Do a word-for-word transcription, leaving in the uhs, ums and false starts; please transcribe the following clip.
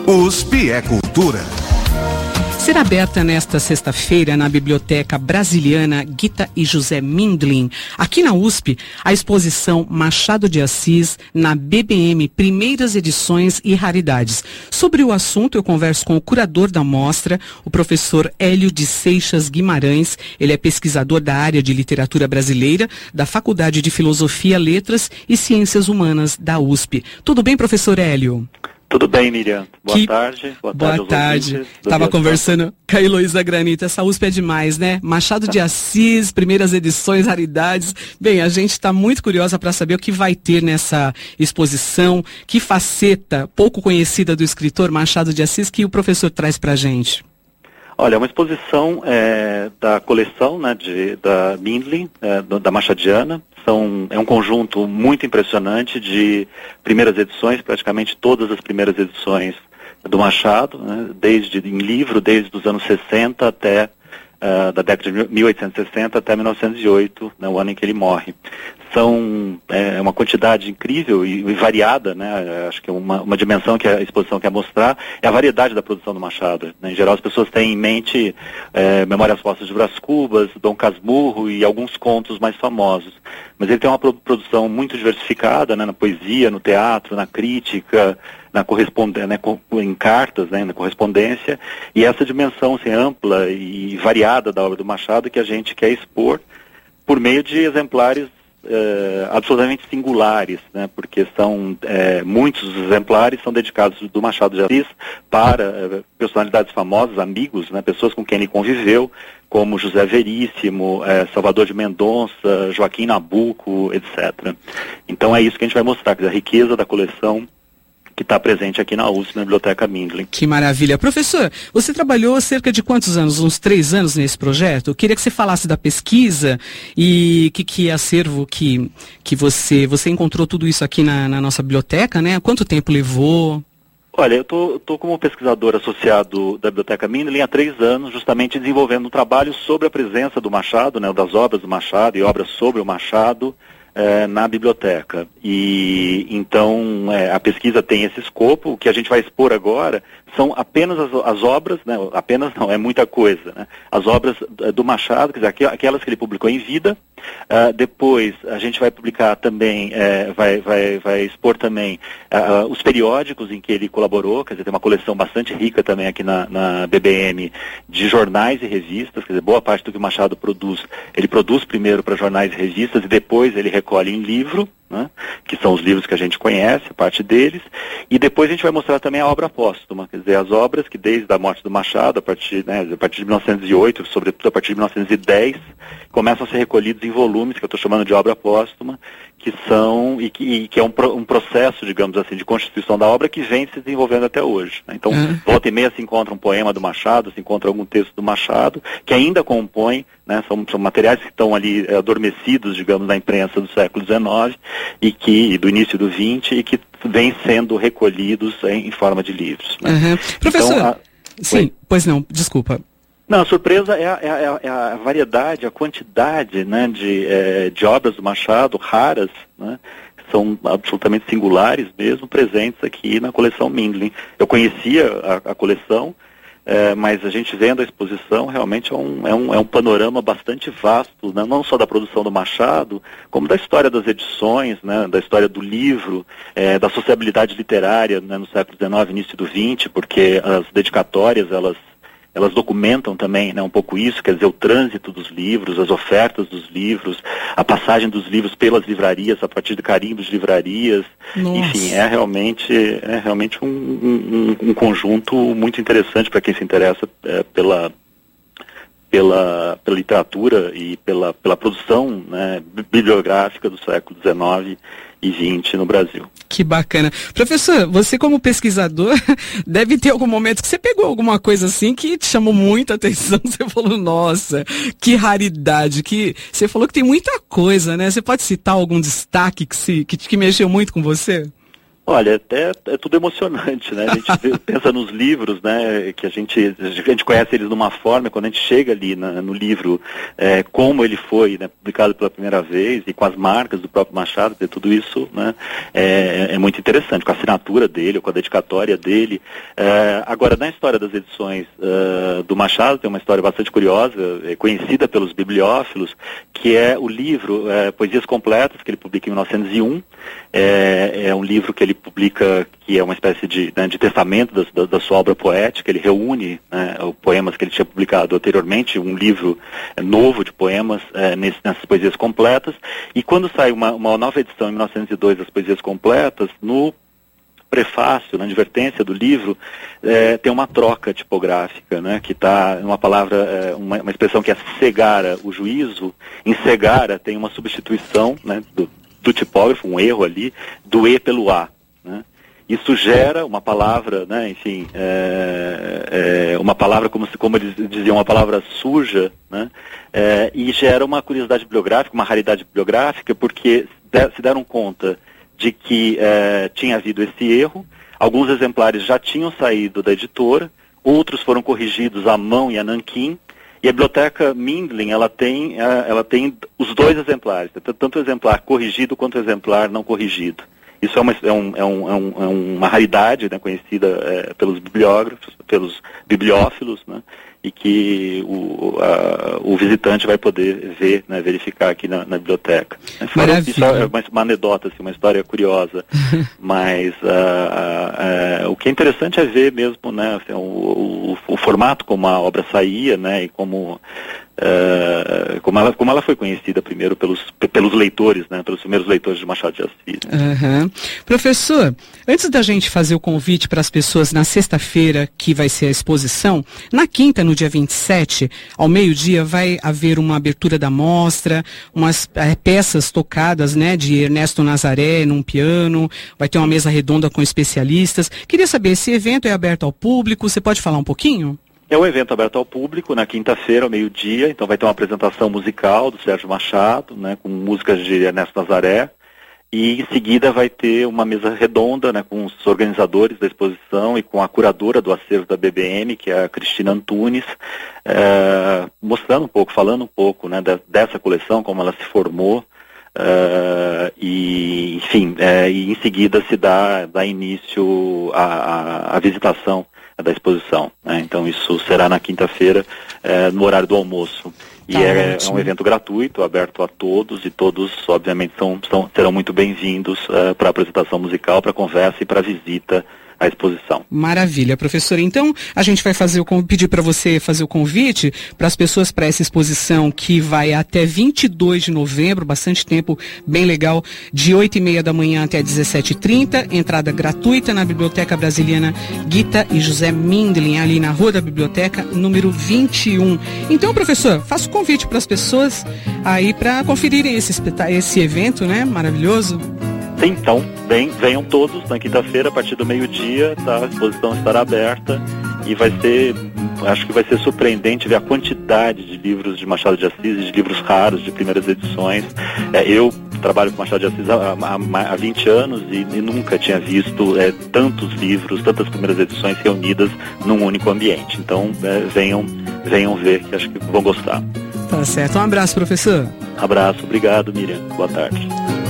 U S P é Cultura. Será aberta nesta sexta-feira na Biblioteca Brasiliana Gita e José Mindlin, aqui na U S P, a exposição Machado de Assis na B B M Primeiras Edições e Raridades. Sobre o assunto, eu converso com o curador da mostra, o professor Hélio de Seixas Guimarães. Ele é pesquisador da área de literatura brasileira, da Faculdade de Filosofia, Letras e Ciências Humanas da U S P. Tudo bem, professor Hélio? Tudo bem, Miriam. Boa que... tarde. Boa, Boa tarde. Estava conversando com a Heloísa Granito. Essa U S P é demais, né? Machado de Assis, primeiras edições, raridades. Bem, a gente está muito curiosa para saber o que vai ter nessa exposição, que faceta pouco conhecida do escritor Machado de Assis que o professor traz para a gente. Olha, é uma exposição é, da coleção, né, de, da Mindlin, é, da Machadiana. São, é um conjunto muito impressionante de primeiras edições, praticamente todas as primeiras edições do Machado, né, desde em livro, desde os anos sessenta até, uh, da década de mil oitocentos e sessenta até mil novecentos e oito, né, o ano em que ele morre. São é, uma quantidade incrível e, e variada, né? Acho que uma, uma dimensão que a exposição quer mostrar é a variedade da produção do Machado, né? Em geral, as pessoas têm em mente é, Memórias Póstumas de Brás Cubas, Dom Casmurro e alguns contos mais famosos. Mas ele tem uma pro- produção muito diversificada, né? Na poesia, no teatro, na crítica, na correspondência, né? em cartas, né? Na correspondência, e essa dimensão assim, ampla e variada da obra do Machado que a gente quer expor por meio de exemplares Uh, absolutamente singulares, né, porque são uh, muitos dos exemplares são dedicados do Machado de Assis para uh, personalidades famosas, amigos, né, pessoas com quem ele conviveu, como José Veríssimo, uh, Salvador de Mendonça, Joaquim Nabuco, etcétera. Então é isso que a gente vai mostrar, que é a riqueza da coleção que está presente aqui na U S P, na Biblioteca Mindlin. Que maravilha. Professor, você trabalhou cerca de quantos anos? Uns três anos nesse projeto? Eu queria que você falasse da pesquisa e que, que acervo que, que você, você encontrou tudo isso aqui na, na nossa biblioteca, né? Quanto tempo levou? Olha, eu tô, tô como pesquisador associado da Biblioteca Mindlin há três anos, justamente desenvolvendo um trabalho sobre a presença do Machado, né, das obras do Machado e obras sobre o Machado, É, na biblioteca. E então é, a pesquisa tem esse escopo. O que a gente vai expor agora são apenas as, as obras, né, apenas não, é muita coisa, né, as obras do Machado, quer dizer, aquelas que ele publicou em vida. Uh, depois a gente vai publicar também, é, vai, vai, vai expor também uh, os periódicos em que ele colaborou, quer dizer, tem uma coleção bastante rica também aqui na, na B B M de jornais e revistas, quer dizer, boa parte do que o Machado produz, ele produz primeiro para jornais e revistas e depois ele recolhe em livro, né, que são os livros que a gente conhece, a parte deles, e depois a gente vai mostrar também a obra póstuma, quer dizer, as obras que desde a morte do Machado, a partir, né, a partir de mil novecentos e oito, sobretudo a partir de mil novecentos e dez, começam a ser recolhidos em volumes, que eu estou chamando de obra póstuma, que são, e que, e que é um, pro, um processo, digamos assim, de constituição da obra que vem se desenvolvendo até hoje, né? Então, uhum. volta e meia se encontra um poema do Machado, se encontra algum texto do Machado, que ainda compõe, né, são, são materiais que estão ali é, adormecidos, digamos, na imprensa do século dezenove, e que, do início do vinte, e que vêm sendo recolhidos em, em forma de livros, né? Uhum. Professor, então, a... sim, Oi? Pois não, desculpa. Não, a surpresa é a, é a, é a variedade, a quantidade, né, de, é, de obras do Machado, raras, né, são absolutamente singulares mesmo, presentes aqui na coleção Mindlin. Eu conhecia a, a coleção, é, mas a gente vendo a exposição realmente é um, é um, é um panorama bastante vasto, né, não só da produção do Machado, como da história das edições, né, da história do livro, é, da sociabilidade literária, né, no século dezenove, início do vinte, porque as dedicatórias, elas elas documentam também, né, um pouco isso, quer dizer, o trânsito dos livros, as ofertas dos livros, a passagem dos livros pelas livrarias, a partir de carimbos de livrarias. Nossa. Enfim, é realmente, é realmente um, um, um conjunto muito interessante para quem se interessa é, pela, pela, pela literatura e pela, pela produção, né, bibliográfica do século dezenove e vinte no Brasil. Que bacana. Professor, você como pesquisador, deve ter algum momento que você pegou alguma coisa assim que te chamou muita atenção, você falou, nossa, que raridade, que você falou que tem muita coisa, né? Você pode citar algum destaque que, se, que, que mexeu muito com você? Olha, até é tudo emocionante, né? A gente vê, pensa nos livros, né? Que a gente, a gente conhece eles de uma forma, quando a gente chega ali na, no livro, é, como ele foi, né, publicado pela primeira vez, e com as marcas do próprio Machado, tudo isso, né, é, é muito interessante, com a assinatura dele, com a dedicatória dele. É, agora, na história das edições uh, do Machado, tem uma história bastante curiosa, é, conhecida pelos bibliófilos, que é o livro é, Poesias Completas, que ele publica em mil novecentos e um. É, é um livro que ele publica, que é uma espécie de, né, de testamento da, da, da sua obra poética. Ele reúne, né, os poemas que ele tinha publicado anteriormente, um livro é, novo de poemas é, nesse, nessas poesias completas. E quando sai uma, uma nova edição em mil novecentos e dois das poesias completas, no prefácio, na advertência do livro, é, tem uma troca tipográfica, né, que está uma palavra, é, uma, uma expressão que é cegara o juízo. Em cegara tem uma substituição, né, do do tipógrafo, um erro ali, do E pelo A, né? Isso gera uma palavra, né, enfim, é, é, uma palavra, como, se, como eles diziam, uma palavra suja, né, é, e gera uma curiosidade bibliográfica, uma raridade bibliográfica, porque se deram conta de que é, tinha havido esse erro, alguns exemplares já tinham saído da editora, outros foram corrigidos à mão e a nanquim. E a biblioteca Mindlin, ela tem, ela tem os dois exemplares, tanto o exemplar corrigido quanto o exemplar não corrigido. Isso é uma, é um, é um, é um, é uma raridade, né, conhecida é, pelos bibliógrafos, pelos bibliófilos, né, e que o, a, o visitante vai poder ver, né, verificar aqui na, na biblioteca. Isso é uma, uma anedota, assim, uma história curiosa, mas uh, uh, uh, o que é interessante é ver mesmo, né, assim, o, o, o formato como a obra saía, né, e como Uh, como, ela, como ela foi conhecida primeiro pelos, pelos leitores, né, pelos primeiros leitores de Machado de Assis. Uhum. Professor, antes da gente fazer o convite para as pessoas na sexta-feira, que vai ser a exposição, na quinta, no dia vinte e sete, ao meio-dia, vai haver uma abertura da mostra, umas é, peças tocadas, né, de Ernesto Nazaré num piano, vai ter uma mesa redonda com especialistas. Queria saber, esse evento é aberto ao público, você pode falar um pouquinho? É um evento aberto ao público, na quinta-feira, ao meio-dia, então vai ter uma apresentação musical do Sérgio Machado, né, com músicas de Ernesto Nazaré, e em seguida vai ter uma mesa redonda, né, com os organizadores da exposição e com a curadora do acervo da B B M, que é a Cristina Antunes, é, mostrando um pouco, falando um pouco, né, de, dessa coleção, como ela se formou, é, e, enfim, é, e em seguida se dá, dá início à, à visitação da exposição, né? Então isso será na quinta-feira, é, no horário do almoço. E tá, é, é um evento gratuito, aberto a todos, e todos, obviamente, são, são, serão muito bem-vindos uh, para a apresentação musical, para a conversa e para a visita à exposição. Maravilha, professor. Então, a gente vai fazer o, pedir para você fazer o convite para as pessoas para essa exposição que vai até vinte e dois de novembro, bastante tempo, bem legal, de oito e meia da manhã até dezessete e trinta, entrada gratuita na Biblioteca Brasiliana Gita e José Mindlin, ali na Rua da Biblioteca, número vinte e um. Então, professor, faça o convite para as pessoas aí para conferirem esse, esse evento, né, maravilhoso. Sim, então, bem, venham todos na quinta-feira, a partir do meio-dia, tá? A exposição estará aberta e vai ser, acho que vai ser surpreendente ver a quantidade de livros de Machado de Assis e de livros raros, de primeiras edições. É, eu trabalho com Machado de Assis há, há, há vinte anos e, e nunca tinha visto é, tantos livros, tantas primeiras edições reunidas num único ambiente. Então, é, venham, venham ver, que acho que vão gostar. Tá certo. Um abraço, professor. Abraço, obrigado, Miriam. Boa tarde.